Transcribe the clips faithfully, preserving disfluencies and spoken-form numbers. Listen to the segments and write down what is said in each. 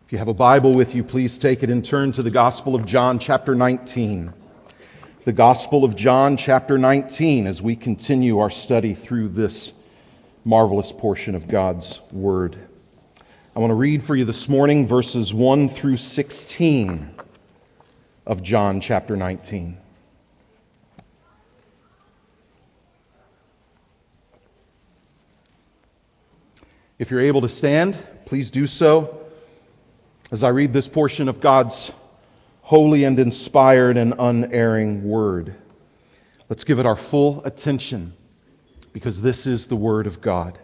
If you have a Bible with you, please take it and turn to the Gospel of John, chapter nineteen. The Gospel of John, chapter nineteen, as we continue our study through this marvelous portion of God's Word. I want to read for you this morning verses one through sixteen of John, chapter nineteen. If you're able to stand, please do so as I read this portion of God's holy and inspired and unerring Word. Let's give it our full attention, because this is the Word of God.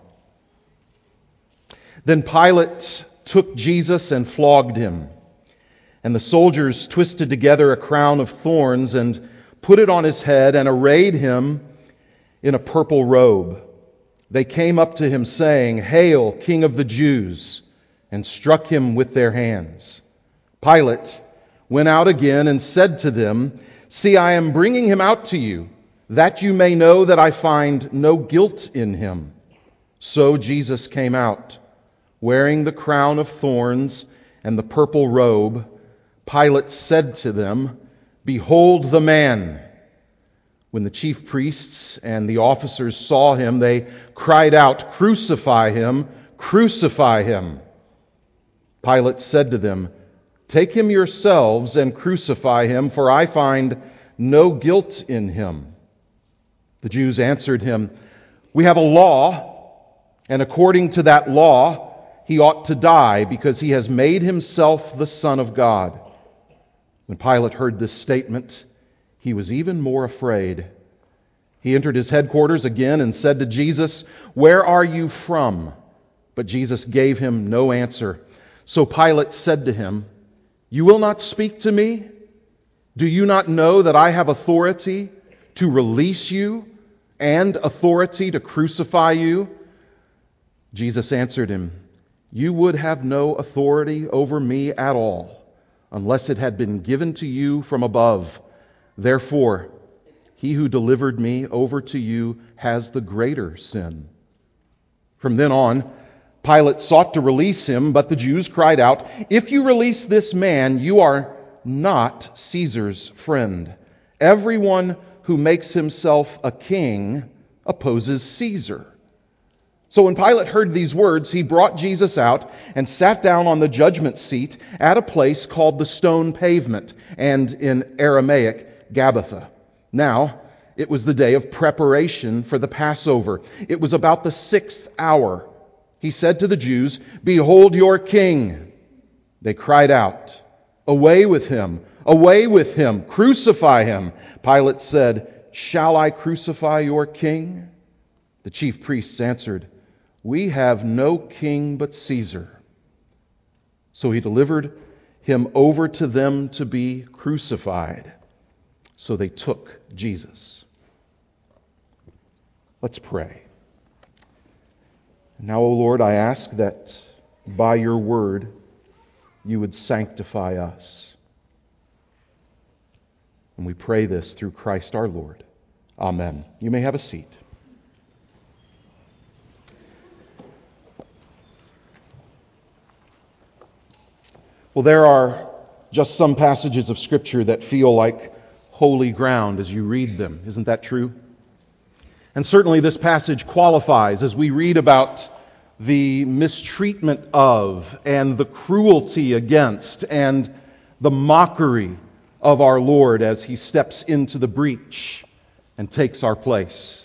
Then Pilate took Jesus and flogged him, and the soldiers twisted together a crown of thorns and put it on his head and arrayed him in a purple robe. They came up to him saying, "Hail, King of the Jews!" and struck him with their hands. Pilate went out again and said to them, "See, I am bringing him out to you, that you may know that I find no guilt in him." So Jesus came out, wearing the crown of thorns and the purple robe. Pilate said to them, "Behold the man." When the chief priests and the officers saw him, they cried out, "Crucify him! Crucify him!" Pilate said to them, "Take him yourselves and crucify him, for I find no guilt in him." The Jews answered him, "We have a law, and according to that law, he ought to die, because he has made himself the Son of God." When Pilate heard this statement, he was even more afraid. He entered his headquarters again and said to Jesus, "Where are you from?" But Jesus gave him no answer. So Pilate said to him, "You will not speak to me? Do you not know that I have authority to release you and authority to crucify you?" Jesus answered him, "You would have no authority over me at all, unless it had been given to you from above. Therefore, he who delivered me over to you has the greater sin." From then on, Pilate sought to release him, but the Jews cried out, "If you release this man, you are not Caesar's friend. Everyone who makes himself a king opposes Caesar." So when Pilate heard these words, he brought Jesus out and sat down on the judgment seat at a place called the Stone Pavement, and in Aramaic, Gabbatha. Now, it was the day of preparation for the Passover. It was about the sixth hour. He said to the Jews, "Behold your king." They cried out, "Away with him! Away with him! Crucify him!" Pilate said, "Shall I crucify your king?" The chief priests answered, "We have no king but Caesar." So he delivered him over to them to be crucified. So they took Jesus. Let's pray. Now, O Lord, I ask that by your word you would sanctify us. And we pray this through Christ our Lord. Amen. You may have a seat. Well, there are just some passages of Scripture that feel like holy ground as you read them. Isn't that true? And certainly this passage qualifies as we read about the mistreatment of and the cruelty against and the mockery of our Lord as he steps into the breach and takes our place.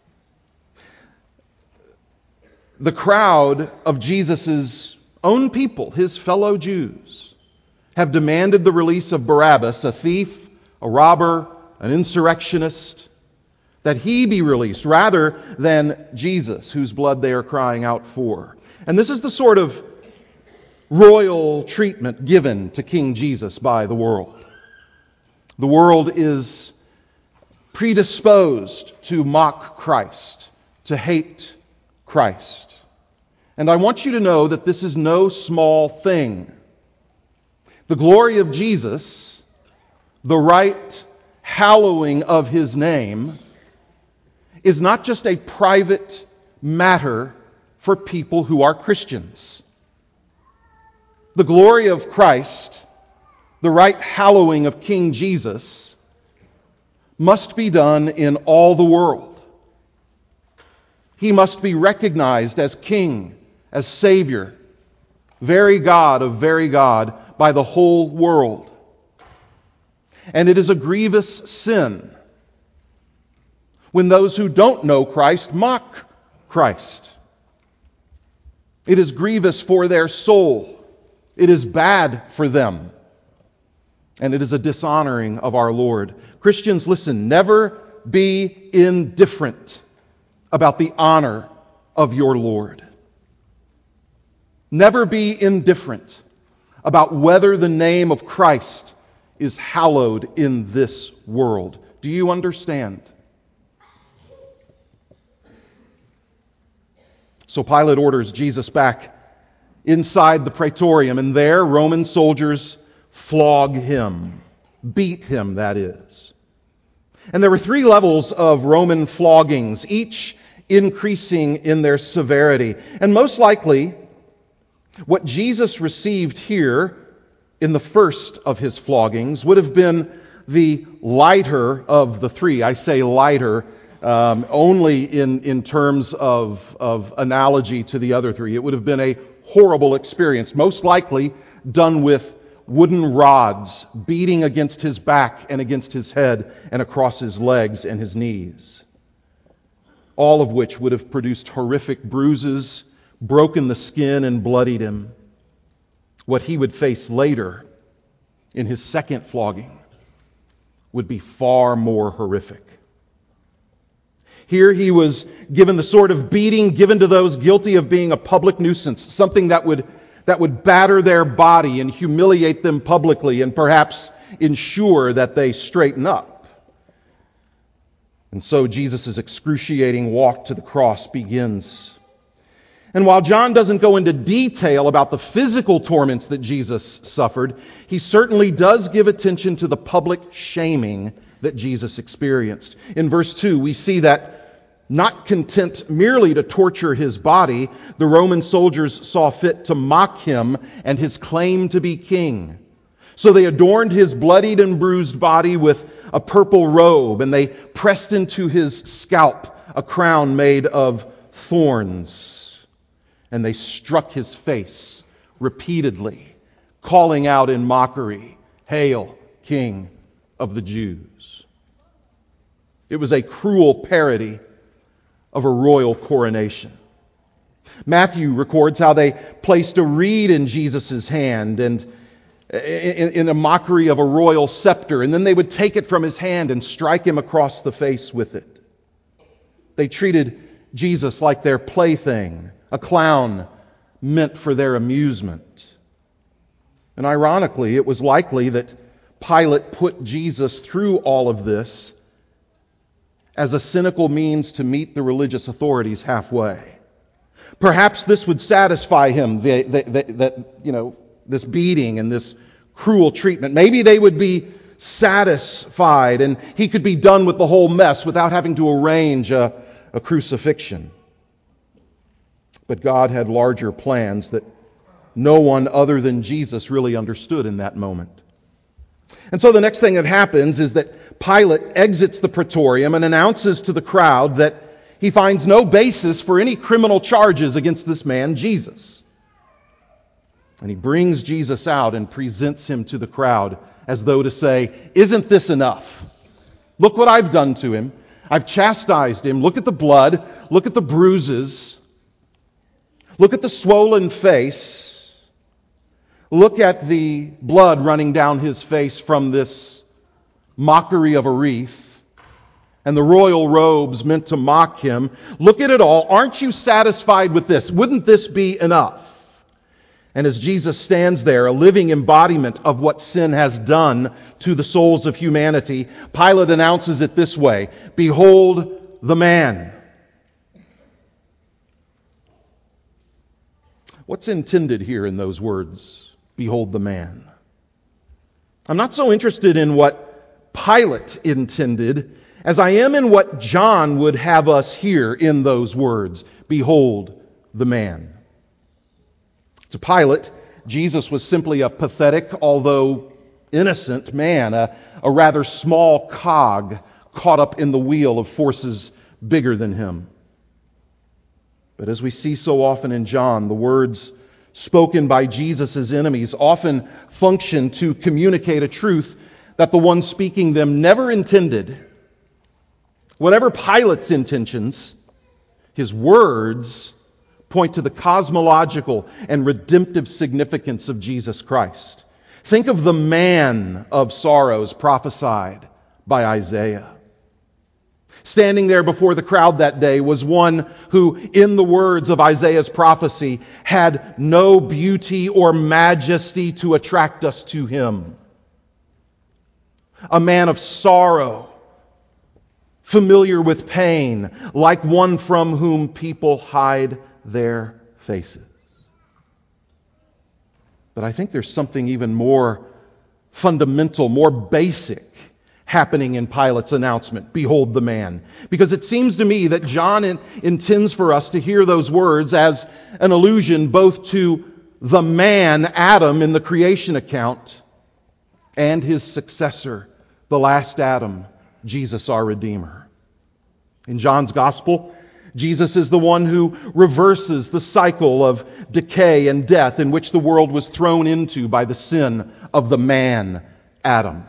The crowd of Jesus' own people, his fellow Jews, have demanded the release of Barabbas, a thief, a robber, an insurrectionist, that he be released rather than Jesus, whose blood they are crying out for. And this is the sort of royal treatment given to King Jesus by the world. The world is predisposed to mock Christ, to hate Christ. And I want you to know that this is no small thing. The glory of Jesus, the right hallowing of his name, is not just a private matter for people who are Christians. The glory of Christ, the right hallowing of King Jesus, must be done in all the world. He must be recognized as King, as Savior, very God of very God, by the whole world. And it is a grievous sin when those who don't know Christ mock Christ. It is grievous for their soul. It is bad for them. And it is a dishonoring of our Lord. Christians, listen, never be indifferent about the honor of your Lord. Never be indifferent about whether the name of Christ is hallowed in this world. Do you understand? So Pilate orders Jesus back inside the praetorium, and there Roman soldiers flog him, beat him, that is. And there were three levels of Roman floggings, each increasing in their severity. And most likely, what Jesus received here in the first of his floggings would have been the lighter of the three. I say lighter um, only in, in terms of, of analogy to the other three. It would have been a horrible experience, most likely done with wooden rods beating against his back and against his head and across his legs and his knees. All of which would have produced horrific bruises, broken the skin, and bloodied him. What he would face later in his second flogging would be far more horrific. Here he was given the sort of beating given to those guilty of being a public nuisance, something that would that would batter their body and humiliate them publicly and perhaps ensure that they straighten up. And so Jesus' excruciating walk to the cross begins. And while John doesn't go into detail about the physical torments that Jesus suffered, he certainly does give attention to the public shaming that Jesus experienced. In verse two, we see that not content merely to torture his body, the Roman soldiers saw fit to mock him and his claim to be king. So they adorned his bloodied and bruised body with a purple robe, and they pressed into his scalp a crown made of thorns. And they struck his face repeatedly, calling out in mockery, "Hail, King of the Jews." It was a cruel parody of a royal coronation. Matthew records how they placed a reed in Jesus' hand and in, in a mockery of a royal scepter, and then they would take it from his hand and strike him across the face with it. They treated Jesus like their plaything, a clown meant for their amusement. And ironically, it was likely that Pilate put Jesus through all of this as a cynical means to meet the religious authorities halfway. Perhaps this would satisfy him, that, you know, this beating and this cruel treatment. Maybe they would be satisfied and he could be done with the whole mess without having to arrange a, a crucifixion. But God had larger plans that no one other than Jesus really understood in that moment. And so the next thing that happens is that Pilate exits the praetorium and announces to the crowd that he finds no basis for any criminal charges against this man, Jesus. And he brings Jesus out and presents him to the crowd as though to say, "Isn't this enough? Look what I've done to him. I've chastised him. Look at the blood. Look at the bruises. Look at the swollen face. Look at the blood running down his face from this mockery of a wreath and the royal robes meant to mock him. Look at it all. Aren't you satisfied with this? Wouldn't this be enough?" And as Jesus stands there, a living embodiment of what sin has done to the souls of humanity, Pilate announces it this way, "Behold the man." What's intended here in those words? Behold the man. I'm not so interested in what Pilate intended as I am in what John would have us hear in those words. Behold the man. To Pilate, Jesus was simply a pathetic, although innocent man, a, a rather small cog caught up in the wheel of forces bigger than him. But as we see so often in John, the words spoken by Jesus' enemies often function to communicate a truth that the one speaking them never intended. Whatever Pilate's intentions, his words point to the cosmological and redemptive significance of Jesus Christ. Think of the man of sorrows prophesied by Isaiah. Standing there before the crowd that day was one who, in the words of Isaiah's prophecy, had no beauty or majesty to attract us to him. A man of sorrow, familiar with pain, like one from whom people hide their faces. But I think there's something even more fundamental, more basic happening in Pilate's announcement, "Behold the man." Because it seems to me that John in, intends for us to hear those words as an allusion both to the man, Adam, in the creation account, and his successor, the last Adam, Jesus our Redeemer. In John's Gospel, Jesus is the one who reverses the cycle of decay and death in which the world was thrown into by the sin of the man, Adam.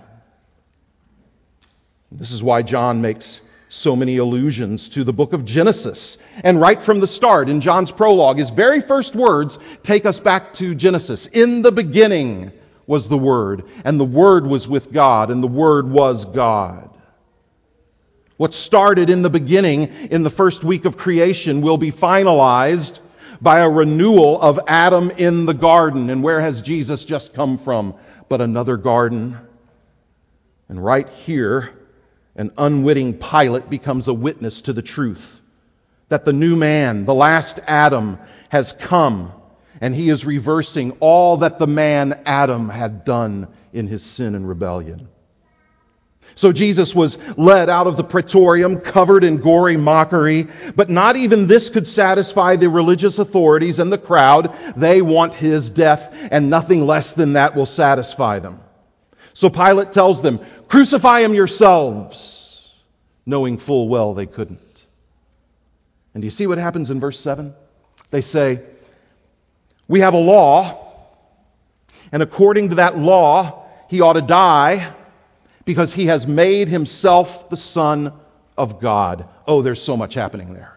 This is why John makes so many allusions to the book of Genesis. And right from the start, in John's prologue, his very first words take us back to Genesis. In the beginning was the Word, and the Word was with God, and the Word was God. What started in the beginning in the first week of creation will be finalized by a renewal of Adam in the garden. And where has Jesus just come from but another garden? And right here, an unwitting Pilate becomes a witness to the truth that the new man, the last Adam, has come, and he is reversing all that the man Adam had done in his sin and rebellion. So Jesus was led out of the praetorium, covered in gory mockery, but not even this could satisfy the religious authorities and the crowd. They want his death, and nothing less than that will satisfy them. So Pilate tells them, "Crucify him yourselves," knowing full well they couldn't. And do you see what happens in verse seven? They say, "We have a law, and according to that law, he ought to die because he has made himself the Son of God." Oh, there's so much happening there.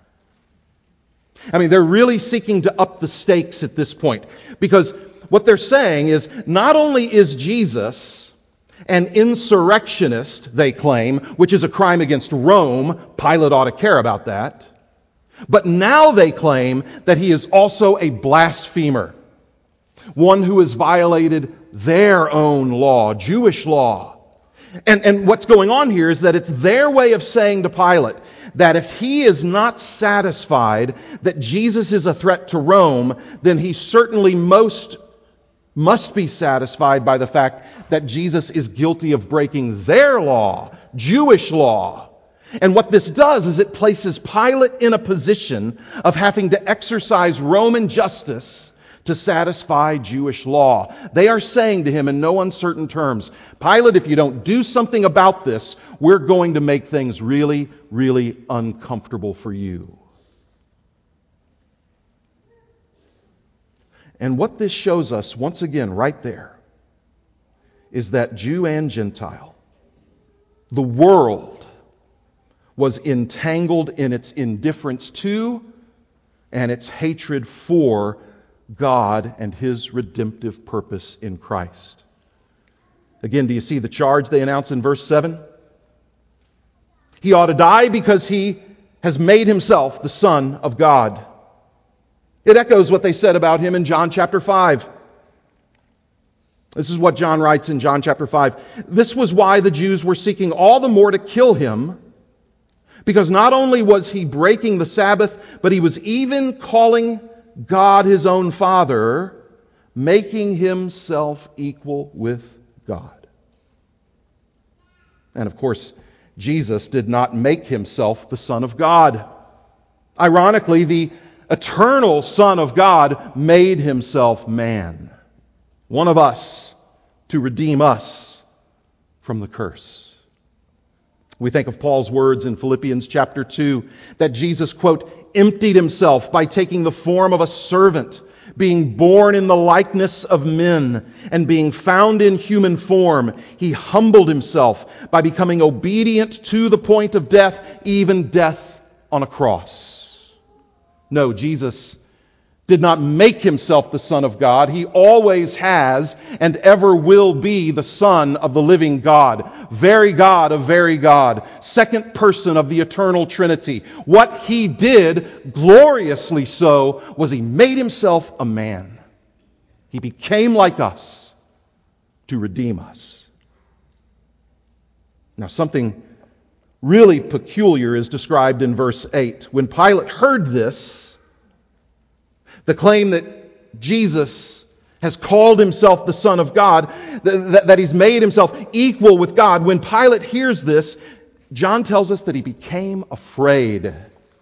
I mean, they're really seeking to up the stakes at this point, because what they're saying is not only is Jesus an insurrectionist, they claim, which is a crime against Rome. Pilate ought to care about that. But now they claim that he is also a blasphemer, one who has violated their own law, Jewish law. And, and what's going on here is that it's their way of saying to Pilate that if he is not satisfied that Jesus is a threat to Rome, then he certainly most must be satisfied by the fact that Jesus is guilty of breaking their law, Jewish law. And what this does is it places Pilate in a position of having to exercise Roman justice to satisfy Jewish law. They are saying to him in no uncertain terms, "Pilate, if you don't do something about this, we're going to make things really, really uncomfortable for you." And what this shows us, once again, right there, is that Jew and Gentile, the world, was entangled in its indifference to and its hatred for God and His redemptive purpose in Christ. Again, do you see the charge they announce in verse seven? He ought to die because he has made himself the Son of God. It echoes what they said about him in John chapter five. This is what John writes in John chapter five. "This was why the Jews were seeking all the more to kill him, because not only was he breaking the Sabbath, but he was even calling God his own Father, making himself equal with God." And of course, Jesus did not make himself the Son of God. Ironically, the eternal Son of God made himself man. one of us, to redeem us from the curse. We think of Paul's words in Philippians chapter two, that Jesus, quote, emptied himself by taking the form of a servant, being born in the likeness of men, and being found in human form. He humbled himself by becoming obedient to the point of death, even death on a cross. No, Jesus did not make himself the Son of God. He always has and ever will be the Son of the living God, very God of very God, second person of the eternal Trinity. What he did, gloriously so, was he made himself a man. He became like us to redeem us. Now, something really peculiar is described in verse eight. When Pilate heard this, the claim that Jesus has called himself the Son of God, that, that he's made himself equal with God. When Pilate hears this, John tells us that he became afraid.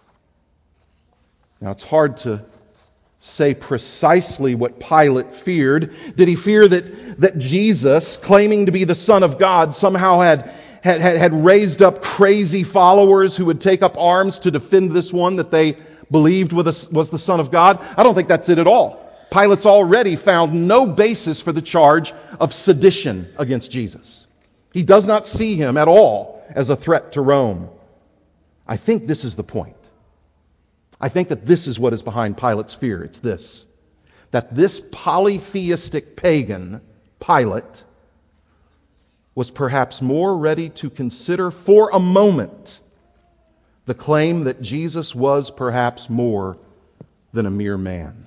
Now, it's hard to say precisely what Pilate feared. Did he fear that, that Jesus, claiming to be the Son of God, somehow had, had, had raised up crazy followers who would take up arms to defend this one that they believed was the Son of God? I don't think that's it at all. Pilate's already found no basis for the charge of sedition against Jesus. He does not see him at all as a threat to Rome. I think this is the point. I think that this is what is behind Pilate's fear. It's this: that this polytheistic pagan, Pilate, was perhaps more ready to consider for a moment the claim that Jesus was perhaps more than a mere man.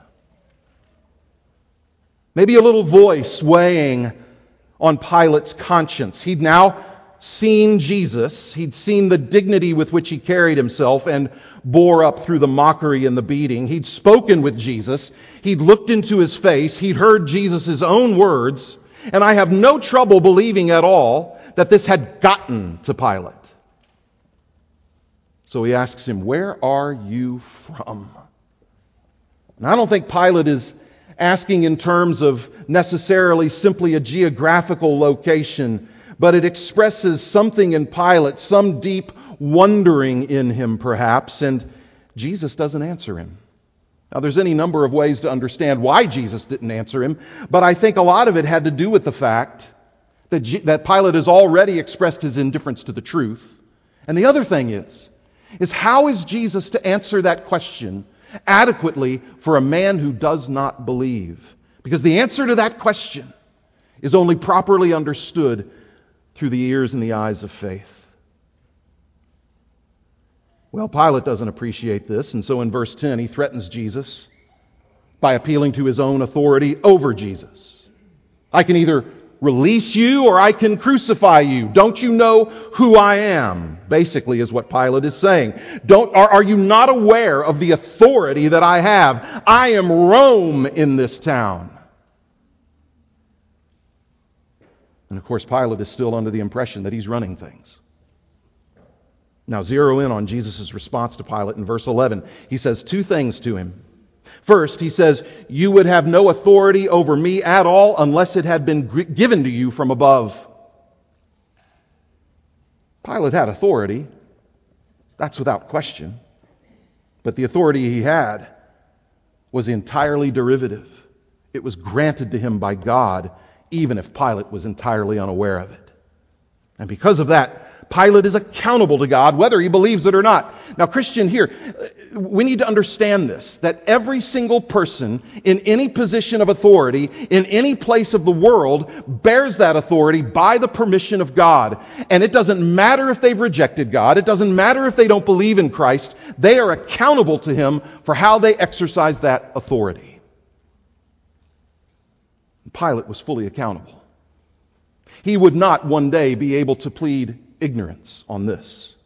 Maybe a little voice weighing on Pilate's conscience. He'd now seen Jesus. He'd seen the dignity with which he carried himself and bore up through the mockery and the beating. He'd spoken with Jesus. He'd looked into his face. He'd heard Jesus' own words. And I have no trouble believing at all that this had gotten to Pilate. So he asks him, "Where are you from?" And I don't think Pilate is asking in terms of necessarily simply a geographical location, but it expresses something in Pilate, some deep wondering in him perhaps, and Jesus doesn't answer him. Now, there's any number of ways to understand why Jesus didn't answer him, but I think a lot of it had to do with the fact that, G- that Pilate has already expressed his indifference to the truth. And the other thing is, is how is Jesus to answer that question adequately for a man who does not believe? Because the answer to that question is only properly understood through the ears and the eyes of faith. Well, Pilate doesn't appreciate this, and so in verse ten he threatens Jesus by appealing to his own authority over Jesus. I can either release you or I can crucify you. Don't you know who I am? Basically is what Pilate is saying. Don't, are, are you not aware of the authority that I have? I am Rome in this town. And of course, Pilate is still under the impression that he's running things. Now, zero in on Jesus' response to Pilate in verse eleven. He says two things to him. First, he says, "You would have no authority over me at all unless it had been given to you from above." Pilate had authority. That's without question. But the authority he had was entirely derivative. It was granted to him by God, even if Pilate was entirely unaware of it. And because of that, Pilate is accountable to God, whether he believes it or not. Now, Christian, here, we need to understand this, that every single person in any position of authority, in any place of the world, bears that authority by the permission of God. And it doesn't matter if they've rejected God. It doesn't matter if they don't believe in Christ. They are accountable to Him for how they exercise that authority. Pilate was fully accountable. He would not one day be able to plead ignorance on this.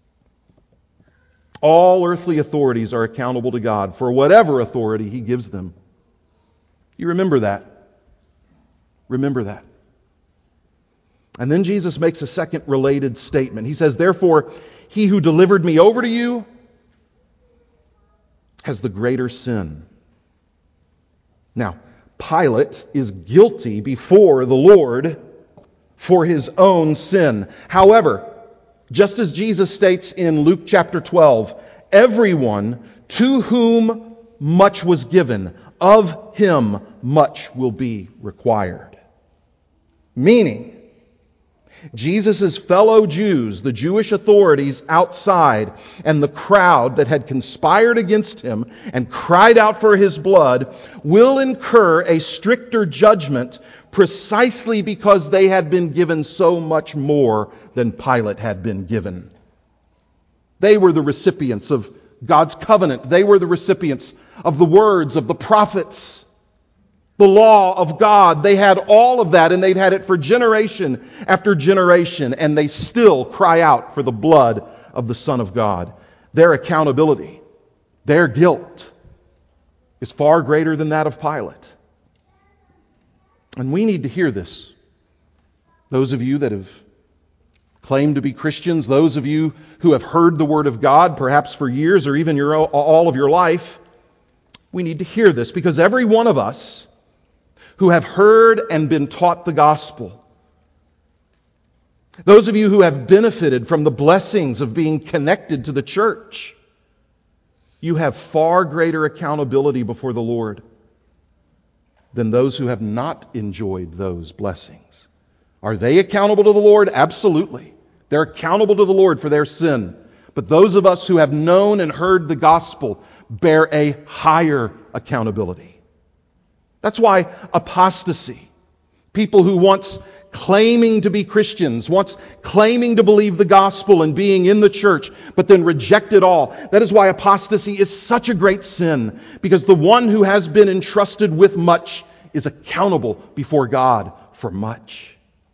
All earthly authorities are accountable to God for whatever authority He gives them. You remember that. Remember that. And then Jesus makes a second related statement. He says, "Therefore, he who delivered me over to you has the greater sin." Now, Pilate is guilty before the Lord for his own sin. However, just as Jesus states in Luke chapter twelve, everyone to whom much was given, of him much will be required. Meaning, Jesus' fellow Jews, the Jewish authorities outside, and the crowd that had conspired against him and cried out for his blood, will incur a stricter judgment precisely because they had been given so much more than Pilate had been given. They were the recipients of God's covenant. They were the recipients of the words of the prophets, the law of God. They had all of that, and they'd had it for generation after generation, and they still cry out for the blood of the Son of God. Their accountability, their guilt, is far greater than that of Pilate. And we need to hear this. Those of you that have claimed to be Christians, those of you who have heard the Word of God, perhaps for years or even your, all of your life, we need to hear this, because every one of us who have heard and been taught the gospel, those of you who have benefited from the blessings of being connected to the church, you have far greater accountability before the Lord than those who have not enjoyed those blessings. Are they accountable to the Lord? Absolutely. They're accountable to the Lord for their sin. But those of us who have known and heard the gospel bear a higher accountability. That's why apostasy, people who once claiming to be Christians, once claiming to believe the gospel and being in the church, but then reject it all. That is why apostasy is such a great sin, because the one who has been entrusted with much is accountable before God for much.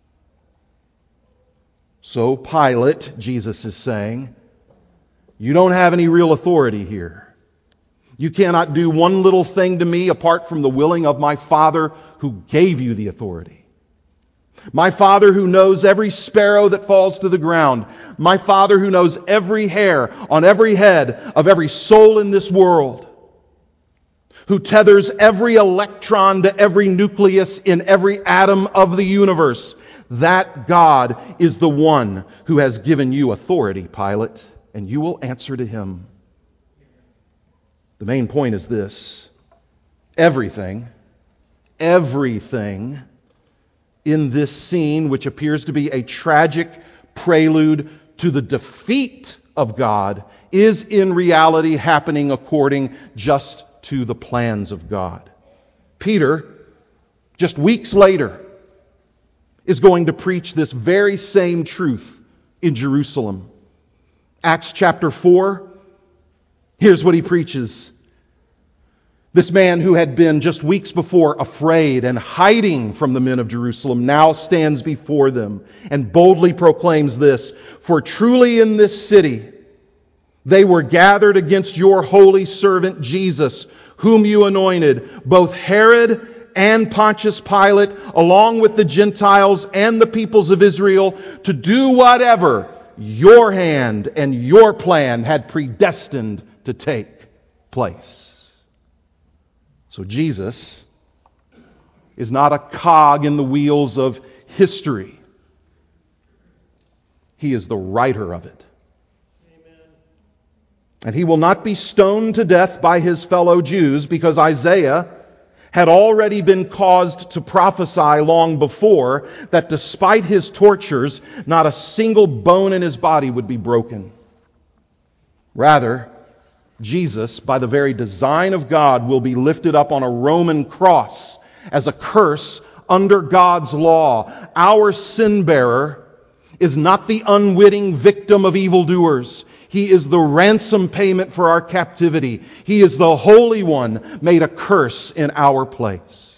So Pilate, Jesus is saying, you don't have any real authority here. You cannot do one little thing to me apart from the willing of my Father who gave you the authority. My Father who knows every sparrow that falls to the ground. My Father who knows every hair on every head of every soul in this world. Who tethers every electron to every nucleus in every atom of the universe. That God is the one who has given you authority, Pilate, and you will answer to him. The main point is this. Everything, everything in this scene, which appears to be a tragic prelude to the defeat of God, is in reality happening according just to the plans of God. Peter, just weeks later, is going to preach this very same truth in Jerusalem. Acts chapter four, here's what he preaches. This man who had been just weeks before afraid and hiding from the men of Jerusalem now stands before them and boldly proclaims this, "For truly in this city they were gathered against your holy servant Jesus, whom you anointed, both Herod and Pontius Pilate, along with the Gentiles and the peoples of Israel, to do whatever your hand and your plan had predestined to take place." So Jesus is not a cog in the wheels of history. He is the writer of it. Amen. And he will not be stoned to death by his fellow Jews, because Isaiah had already been caused to prophesy long before that despite his tortures, not a single bone in his body would be broken. Rather, Jesus, by the very design of God, will be lifted up on a Roman cross as a curse under God's law. Our sin bearer is not the unwitting victim of evildoers. He is the ransom payment for our captivity. He is the Holy One made a curse in our place.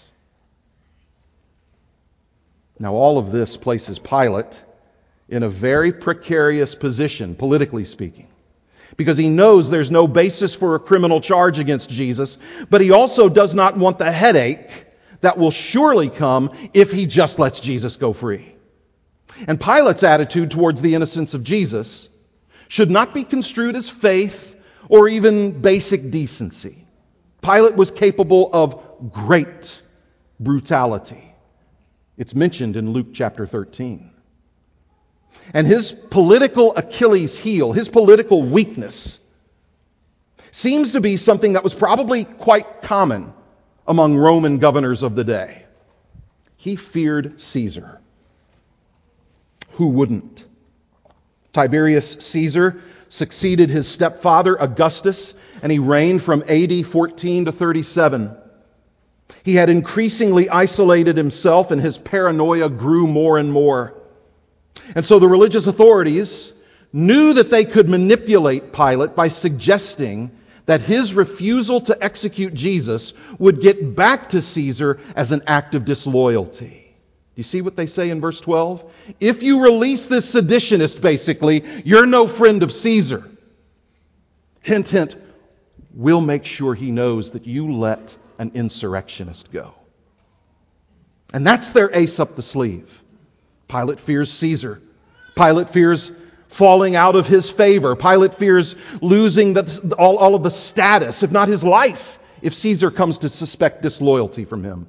Now, all of this places Pilate in a very precarious position, politically speaking, because he knows there's no basis for a criminal charge against Jesus, but he also does not want the headache that will surely come if he just lets Jesus go free. And Pilate's attitude towards the innocence of Jesus should not be construed as faith or even basic decency. Pilate was capable of great brutality. It's mentioned in Luke chapter thirteen. And his political Achilles heel, his political weakness, seems to be something that was probably quite common among Roman governors of the day. He feared Caesar. Who wouldn't? Tiberius Caesar succeeded his stepfather Augustus, and he reigned from A D fourteen to thirty-seven. He had increasingly isolated himself, and his paranoia grew more and more. And so the religious authorities knew that they could manipulate Pilate by suggesting that his refusal to execute Jesus would get back to Caesar as an act of disloyalty. Do you see what they say in verse twelve? If you release this seditionist, basically, you're no friend of Caesar. Hint, hint, we'll make sure he knows that you let an insurrectionist go. And that's their ace up the sleeve. Pilate fears Caesar. Pilate fears falling out of his favor. Pilate fears losing the, all, all of the status, if not his life, if Caesar comes to suspect disloyalty from him.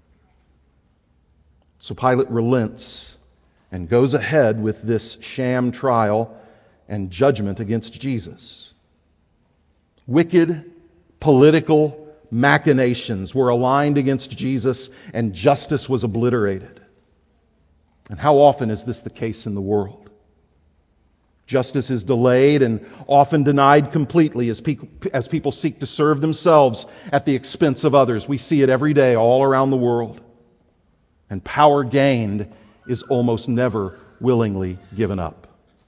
So Pilate relents and goes ahead with this sham trial and judgment against Jesus. Wicked political machinations were aligned against Jesus, and justice was obliterated. And how often is this the case in the world? Justice is delayed and often denied completely as people, as people seek to serve themselves at the expense of others. We see it every day all around the world. And power gained is almost never willingly given up.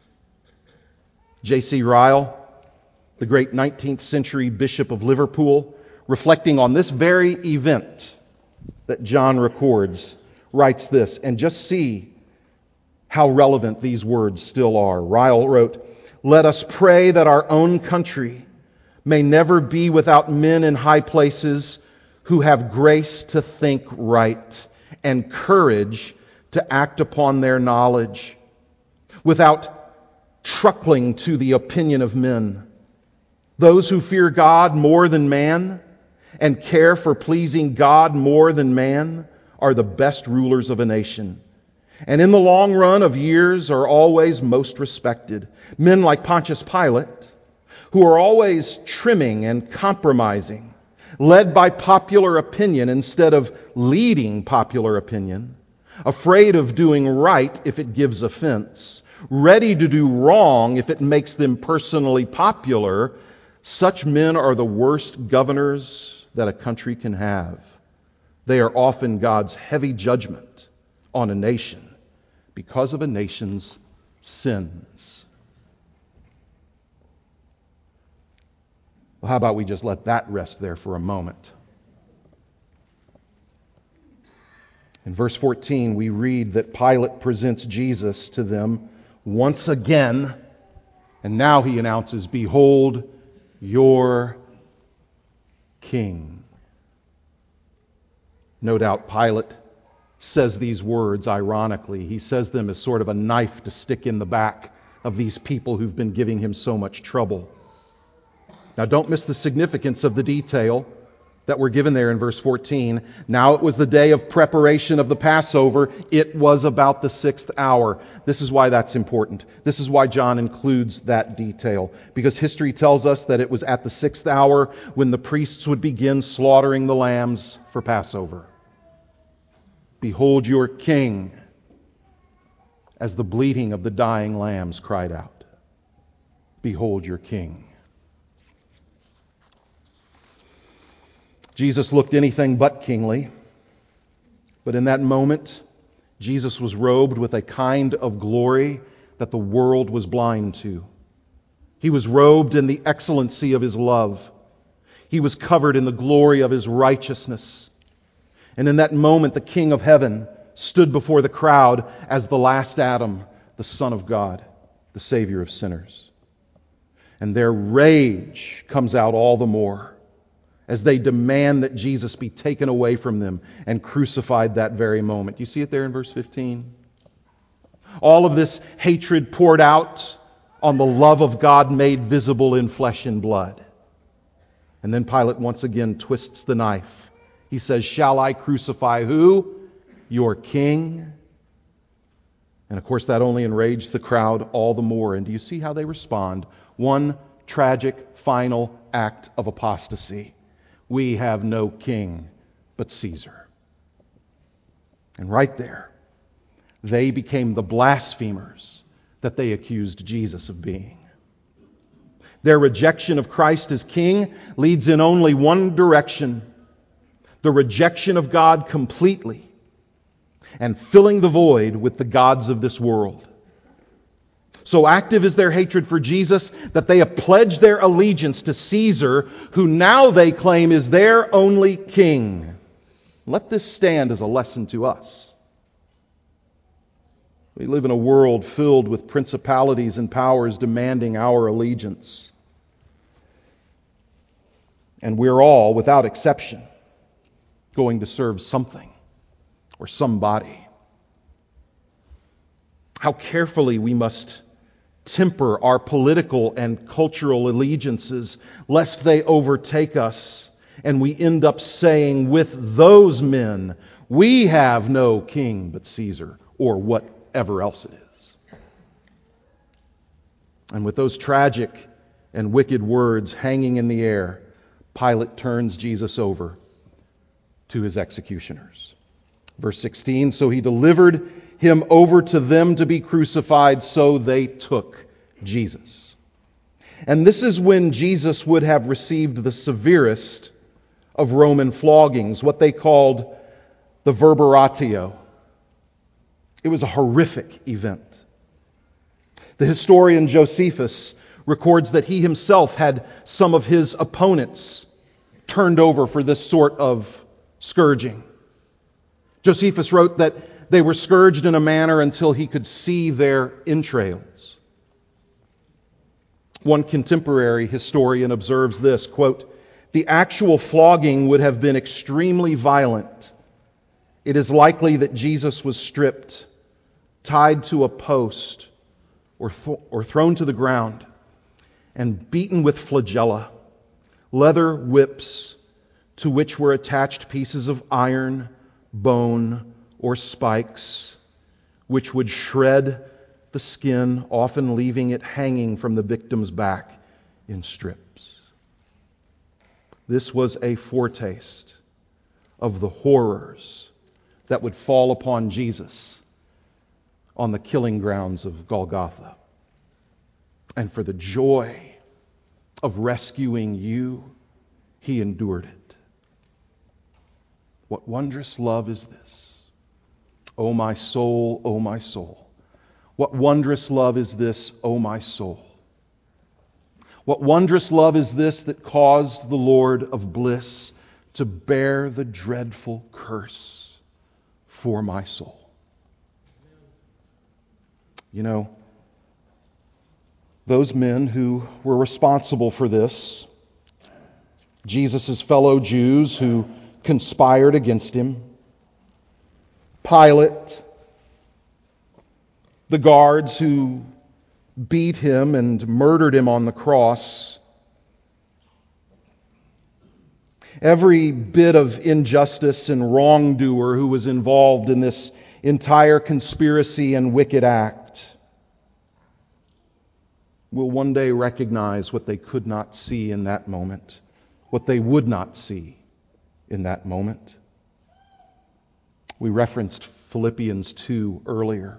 J C Ryle, the great nineteenth century Bishop of Liverpool, reflecting on this very event that John records, writes this, and just see how relevant these words still are. Ryle wrote, "Let us pray that our own country may never be without men in high places who have grace to think right and courage to act upon their knowledge, without truckling to the opinion of men. Those who fear God more than man and care for pleasing God more than man are the best rulers of a nation, and in the long run of years are always most respected. Men like Pontius Pilate, who are always trimming and compromising, led by popular opinion instead of leading popular opinion, afraid of doing right if it gives offense, ready to do wrong if it makes them personally popular. Such men are the worst governors that a country can have. They are often God's heavy judgment on a nation because of a nation's sins." Well, how about we just let that rest there for a moment? In verse fourteen, we read that Pilate presents Jesus to them once again, and now he announces, "Behold your king." No doubt Pilate says these words ironically. He says them as sort of a knife to stick in the back of these people who've been giving him so much trouble. Now, don't miss the significance of the detail that we're given there in verse fourteen. Now it was the day of preparation of the Passover. It was about the sixth hour. This is why that's important. This is why John includes that detail. Because history tells us that it was at the sixth hour when the priests would begin slaughtering the lambs for Passover. "Behold your king," as the bleating of the dying lambs cried out. "Behold your king." Jesus looked anything but kingly, but in that moment, Jesus was robed with a kind of glory that the world was blind to. He was robed in the excellency of His love. He was covered in the glory of His righteousness. And in that moment, the King of Heaven stood before the crowd as the last Adam, the Son of God, the Savior of sinners. And their rage comes out all the more as they demand that Jesus be taken away from them and crucified that very moment. You see it there in verse fifteen? All of this hatred poured out on the love of God made visible in flesh and blood. And then Pilate once again twists the knife. He says, "Shall I crucify who? Your king?" And of course that only enraged the crowd all the more. And do you see how they respond? One tragic final act of apostasy. We have no king but Caesar. And right there, they became the blasphemers that they accused Jesus of being. Their rejection of Christ as king leads in only one direction: the rejection of God completely, and filling the void with the gods of this world. So active is their hatred for Jesus that they have pledged their allegiance to Caesar, who now they claim is their only king. Let this stand as a lesson to us. We live in a world filled with principalities and powers demanding our allegiance. And we're all, without exception, going to serve something or somebody. How carefully we must temper our political and cultural allegiances, lest they overtake us and we end up saying with those men, "We have no king but Caesar," or whatever else it is. And with those tragic and wicked words hanging in the air, Pilate turns Jesus over to his executioners. Verse sixteen, "So he delivered him over to them to be crucified, so they took Jesus." And this is when Jesus would have received the severest of Roman floggings, what they called the verberatio. It was a horrific event. The historian Josephus records that he himself had some of his opponents turned over for this sort of scourging. Josephus wrote that they were scourged in a manner until he could see their entrails. One contemporary historian observes this, quote, "The actual flogging would have been extremely violent. It is likely that Jesus was stripped, tied to a post, or, th- or thrown to the ground, and beaten with flagella, leather whips to which were attached pieces of iron, bone, or spikes, which would shred the skin, often leaving it hanging from the victim's back in strips." This was a foretaste of the horrors that would fall upon Jesus on the killing grounds of Golgotha. And for the joy of rescuing you, he endured it. What wondrous love is this? O my soul, O my soul. What wondrous love is this, O my soul? What wondrous love is this that caused the Lord of bliss to bear the dreadful curse for my soul? You know, those men who were responsible for this, Jesus' fellow Jews who conspired against him, Pilate, the guards who beat him and murdered him on the cross, every bit of injustice and wrongdoer who was involved in this entire conspiracy and wicked act will one day recognize what they could not see in that moment, what they would not see in that moment. We referenced Philippians two earlier,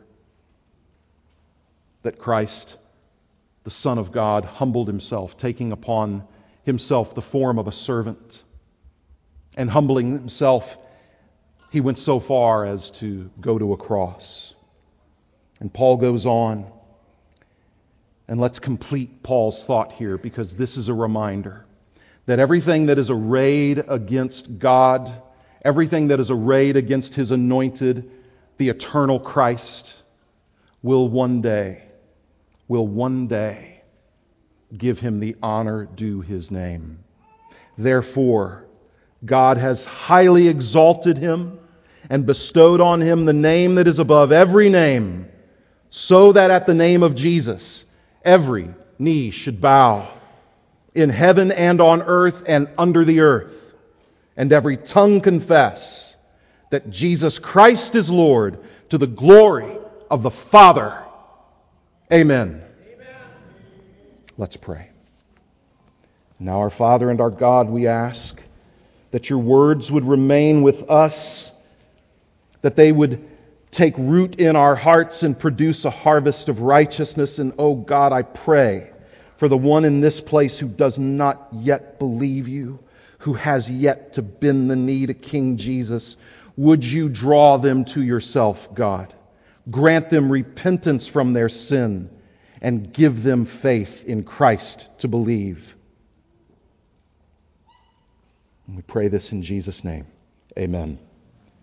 that Christ, the Son of God, humbled himself, taking upon himself the form of a servant. And humbling himself, he went so far as to go to a cross. And Paul goes on. And let's complete Paul's thought here, because this is a reminder that everything that is arrayed against God, everything that is arrayed against his anointed, the eternal Christ, will one day, will one day give him the honor due his name. Therefore, God has highly exalted him and bestowed on him the name that is above every name, so that at the name of Jesus every knee should bow, in heaven and on earth and under the earth, and every tongue confess that Jesus Christ is Lord, to the glory of the Father. Amen. Amen. Let's pray. Now, our Father and our God, we ask that your words would remain with us, that they would take root in our hearts and produce a harvest of righteousness. And oh God, I pray for the one in this place who does not yet believe you, who has yet to bend the knee to King Jesus. Would you draw them to yourself, God? Grant them repentance from their sin and give them faith in Christ to believe. And we pray this in Jesus' name. Amen.